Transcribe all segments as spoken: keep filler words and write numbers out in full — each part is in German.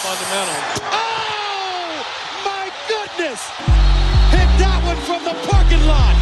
Fundamental. Oh, my goodness! Hit that one from the parking lot.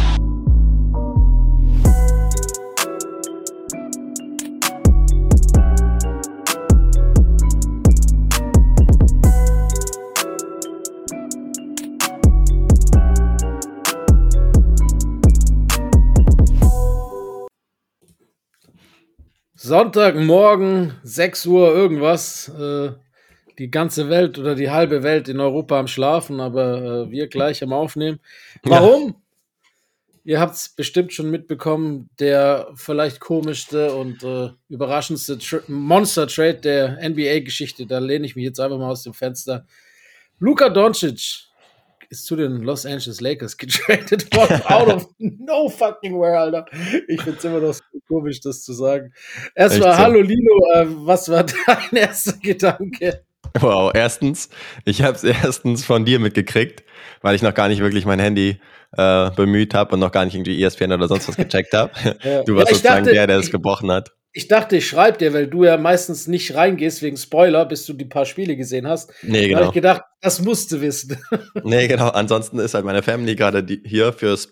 Sonntagmorgen, sechs Uhr irgendwas, äh, die ganze Welt oder die halbe Welt in Europa am Schlafen, aber äh, wir gleich am Aufnehmen. Warum? Ja. Ihr habt es bestimmt schon mitbekommen, der vielleicht komischste und äh, überraschendste Tra- Monster-Trade der N B A-Geschichte, da lehne ich mich jetzt einfach mal aus dem Fenster. Luka Doncic ist zu den Los Angeles Lakers getradet worden, out of no fucking where, Alter. Ich find's immer noch so komisch, das zu sagen. Erstmal, so. Hallo Lilo, äh, was war dein erster Gedanke? Wow, erstens, ich habe es erstens von dir mitgekriegt, weil ich noch gar nicht wirklich mein Handy äh, bemüht habe und noch gar nicht irgendwie E S P N oder sonst was gecheckt habe. Ja. Du warst ja, sozusagen dachte, der, der es gebrochen hat. Ich dachte, ich schreibe dir, weil du ja meistens nicht reingehst wegen Spoiler, bis du die paar Spiele gesehen hast. Nee, genau. Da habe ich gedacht, das musst du wissen. Nee, genau. Ansonsten ist halt meine Family gerade die, hier fürs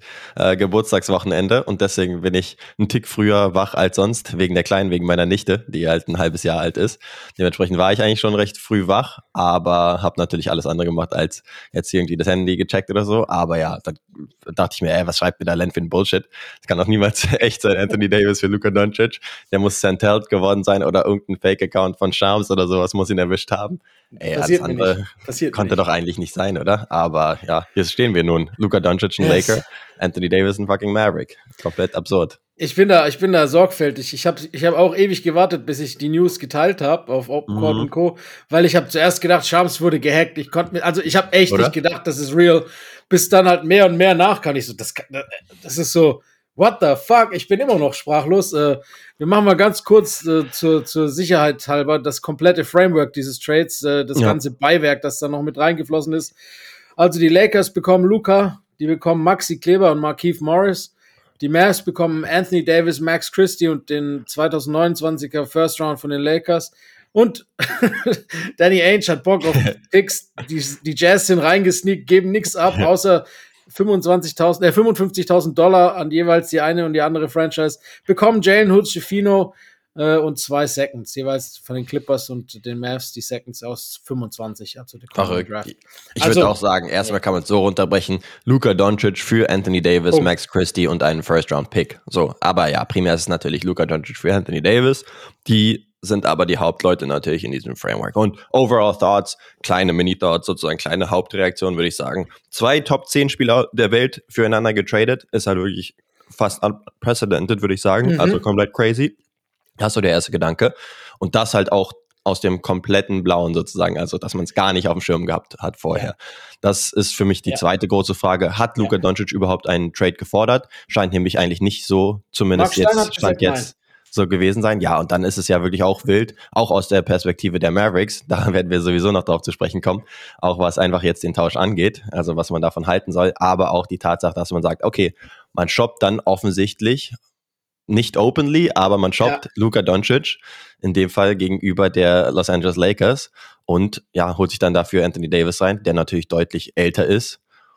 Post-Geburtstagswochenende äh, und deswegen bin ich einen Tick früher wach als sonst, wegen der Kleinen, wegen meiner Nichte, die halt ein halbes Jahr alt ist. Dementsprechend war ich eigentlich schon recht früh wach, aber habe natürlich alles andere gemacht, als jetzt irgendwie das Handy gecheckt oder so. Aber ja, dann dachte ich mir, ey, was schreibt mir da Len für ein Bullshit? Das kann doch niemals echt sein, Anthony Davis für Luka Doncic. Der muss Sentelled geworden sein oder irgendein Fake-Account von Shams oder sowas muss ihn erwischt haben. Ey, alles andere konnte doch eigentlich nicht sein, oder? Aber ja, hier stehen wir nun. Luka Doncic, ein yes. Laker, Anthony Davis, ein fucking Maverick. Komplett absurd. Ich bin da, ich bin da sorgfältig. Ich habe ich hab auch ewig gewartet, bis ich die News geteilt habe auf Open Court mhm. und Co., weil ich habe zuerst gedacht, Shams wurde gehackt. Ich konnte mir, also ich habe echt oder? nicht gedacht, das ist real. Bis dann halt mehr und mehr nach kann ich so, das, das ist so, what the fuck? Ich bin immer noch sprachlos. Äh, wir machen mal ganz kurz äh, zur, zur Sicherheit halber das komplette Framework dieses Trades, äh, das ja. ganze Beiwerk, das da noch mit reingeflossen ist. Also die Lakers bekommen Luka, die bekommen Maxi Kleber und Markieff Morris. Die Mavs bekommen Anthony Davis, Max Christie und den zwanzig neunundzwanziger First Round von den Lakers. Und Danny Ainge hat Bock auf Picks. Die, die Jazz sind reingesneakt, geben nichts ab, außer fünfundzwanzigtausend, äh, fünfundfünfzigtausend Dollar an jeweils die eine und die andere Franchise. Bekommen Jalen Hood-Schifino äh, und zwei Seconds, jeweils von den Clippers und den Mavs die Seconds aus fünfundzwanzig. Also der Ach, Draft. Ich also, würde auch sagen, erstmal kann man es so runterbrechen. Luka Doncic für Anthony Davis, oh. Max Christie und einen First-Round-Pick. So, aber ja, primär ist es natürlich Luka Doncic für Anthony Davis. Die sind aber die Hauptleute natürlich in diesem Framework. Und Overall Thoughts, kleine Mini-Thoughts, sozusagen kleine Hauptreaktion, würde ich sagen. Zwei Top zehn Spieler der Welt füreinander getradet, ist halt wirklich fast unprecedented, würde ich sagen. Mhm. Also komplett crazy. Das ist so der erste Gedanke. Und das halt auch aus dem kompletten Blauen sozusagen, also dass man es gar nicht auf dem Schirm gehabt hat vorher. Ja. Das ist für mich die ja. zweite große Frage. Hat Luka ja. Doncic überhaupt einen Trade gefordert? Scheint nämlich eigentlich nicht so, zumindest Mark jetzt, stand jetzt. Nein. so gewesen sein. Ja, und dann ist es ja wirklich auch wild, auch aus der Perspektive der Mavericks, da werden wir sowieso noch drauf zu sprechen kommen, auch was einfach jetzt den Tausch angeht, also was man davon halten soll, aber auch die Tatsache, dass man sagt, okay, man shoppt dann offensichtlich, nicht openly, aber man shoppt ja. Luka Doncic, in dem Fall gegenüber der Los Angeles Lakers und ja, holt sich dann dafür Anthony Davis rein, der natürlich deutlich älter ist.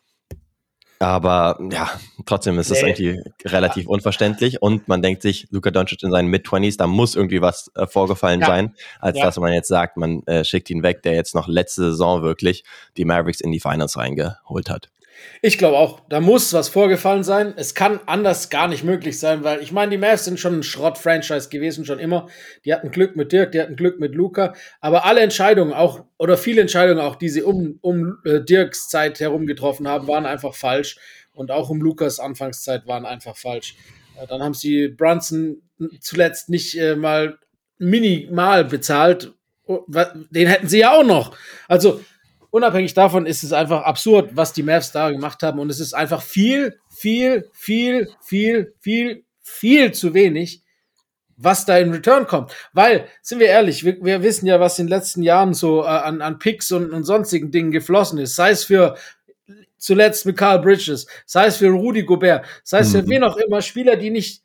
Aber ja, trotzdem ist es nee. irgendwie relativ ja. unverständlich und man denkt sich, Luka Doncic in seinen Mid-Twenties, da muss irgendwie was äh, vorgefallen ja. sein, als ja. dass man jetzt sagt, man äh, schickt ihn weg, der jetzt noch letzte Saison wirklich die Mavericks in die Finals reingeholt hat. Ich glaube auch, da muss was vorgefallen sein. Es kann anders gar nicht möglich sein, weil ich meine, die Mavs sind schon ein Schrott-Franchise gewesen, schon immer. Die hatten Glück mit Dirk, die hatten Glück mit Luka. Aber alle Entscheidungen auch, oder viele Entscheidungen auch, die sie um, um äh, Dirks Zeit herum getroffen haben, waren einfach falsch. Und auch um Lukas Anfangszeit waren einfach falsch. Äh, dann haben sie Brunson zuletzt nicht äh, mal minimal bezahlt. Den hätten sie ja auch noch. Also unabhängig davon ist es einfach absurd, was die Mavs da gemacht haben. Und es ist einfach viel, viel, viel, viel, viel, viel zu wenig, was da in Return kommt. Weil, sind wir ehrlich, wir, wir wissen ja, was in den letzten Jahren so äh, an, an Picks und, und sonstigen Dingen geflossen ist. Sei es für zuletzt mit Carl Bridges, sei es für Rudy Gobert, sei es für mhm. wen auch immer, Spieler, die nicht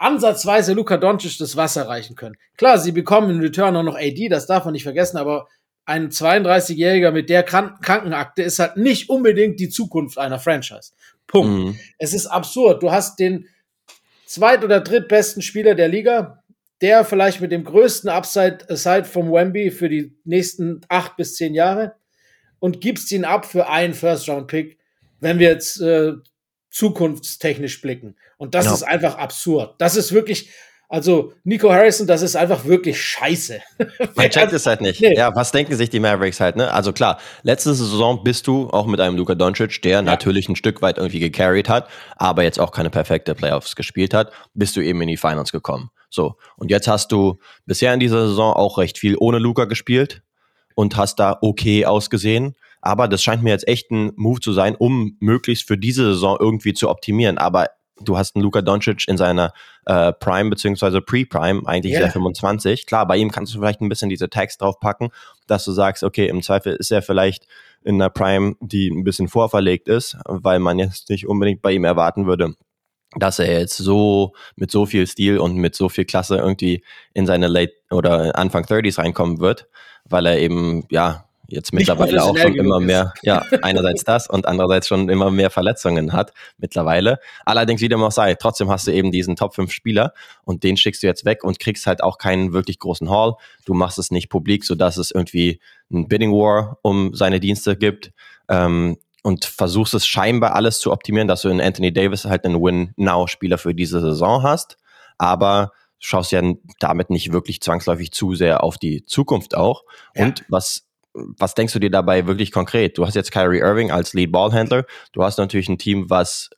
ansatzweise Luka Doncic das Wasser reichen können. Klar, sie bekommen in Return auch noch A D, das darf man nicht vergessen, aber ein zweiunddreißigjähriger mit der Kran- Krankenakte ist halt nicht unbedingt die Zukunft einer Franchise. Punkt. Mhm. Es ist absurd. Du hast den zweit- oder drittbesten Spieler der Liga, der vielleicht mit dem größten Upside aside vom Wemby für die nächsten acht bis zehn Jahre und gibst ihn ab für einen First-Round-Pick, wenn wir jetzt äh, zukunftstechnisch blicken. Und das ja. ist einfach absurd. Das ist wirklich, also Nico Harrison, das ist einfach wirklich scheiße. Man checkt es halt nicht. Nee. Ja, was denken sich die Mavericks halt, ne? Also klar, letzte Saison bist du auch mit einem Luka Doncic, der ja. natürlich ein Stück weit irgendwie gecarried hat, aber jetzt auch keine perfekte Playoffs gespielt hat, bist du eben in die Finals gekommen. So. Und jetzt hast du bisher in dieser Saison auch recht viel ohne Luka gespielt und hast da okay ausgesehen. Aber das scheint mir jetzt echt ein Move zu sein, um möglichst für diese Saison irgendwie zu optimieren. Aber du hast einen Luka Doncic in seiner äh, Prime bzw. Pre-Prime, eigentlich yeah. der fünfundzwanzig. Klar, bei ihm kannst du vielleicht ein bisschen diese Tags draufpacken, dass du sagst, okay, im Zweifel ist er vielleicht in einer Prime, die ein bisschen vorverlegt ist, weil man jetzt nicht unbedingt bei ihm erwarten würde, dass er jetzt so mit so viel Stil und mit so viel Klasse irgendwie in seine Late oder Anfang dreißiger reinkommen wird, weil er eben, ja, jetzt mittlerweile auch schon immer mehr, ja, einerseits das und andererseits schon immer mehr Verletzungen hat mittlerweile. Allerdings, wie dem auch sei, trotzdem hast du eben diesen Top fünf Spieler und den schickst du jetzt weg und kriegst halt auch keinen wirklich großen Haul. Du machst es nicht publik, sodass es irgendwie ein Bidding War um seine Dienste gibt. Ähm, und versuchst es scheinbar alles zu optimieren, dass du in Anthony Davis halt einen Win-Now-Spieler für diese Saison hast, aber schaust ja damit nicht wirklich zwangsläufig zu sehr auf die Zukunft auch. Ja. Und was was denkst du dir dabei wirklich konkret? Du hast jetzt Kyrie Irving als Lead-Ballhandler, du hast natürlich ein Team, was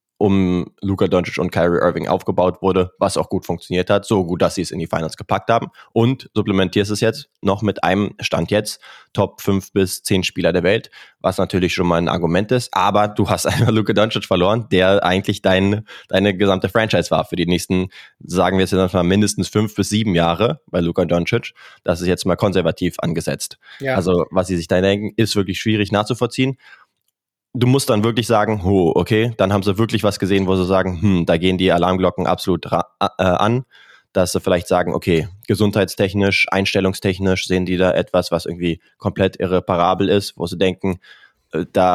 um Luka Doncic und Kyrie Irving aufgebaut wurde, was auch gut funktioniert hat, so gut, dass sie es in die Finals gepackt haben und supplementierst es jetzt noch mit einem Stand jetzt Top fünf bis zehn Spieler der Welt, was natürlich schon mal ein Argument ist, aber du hast einfach Luka Doncic verloren, der eigentlich dein, deine gesamte Franchise war für die nächsten, sagen wir jetzt mal mindestens fünf bis sieben Jahre bei Luka Doncic. Das ist jetzt mal konservativ angesetzt. Ja. Also was sie sich da denken, ist wirklich schwierig nachzuvollziehen. Du musst dann wirklich sagen, oh, okay, dann haben sie wirklich was gesehen, wo sie sagen, hm, da gehen die Alarmglocken absolut ra- äh, an, dass sie vielleicht sagen, okay, gesundheitstechnisch, einstellungstechnisch sehen die da etwas, was irgendwie komplett irreparabel ist, wo sie denken, äh, da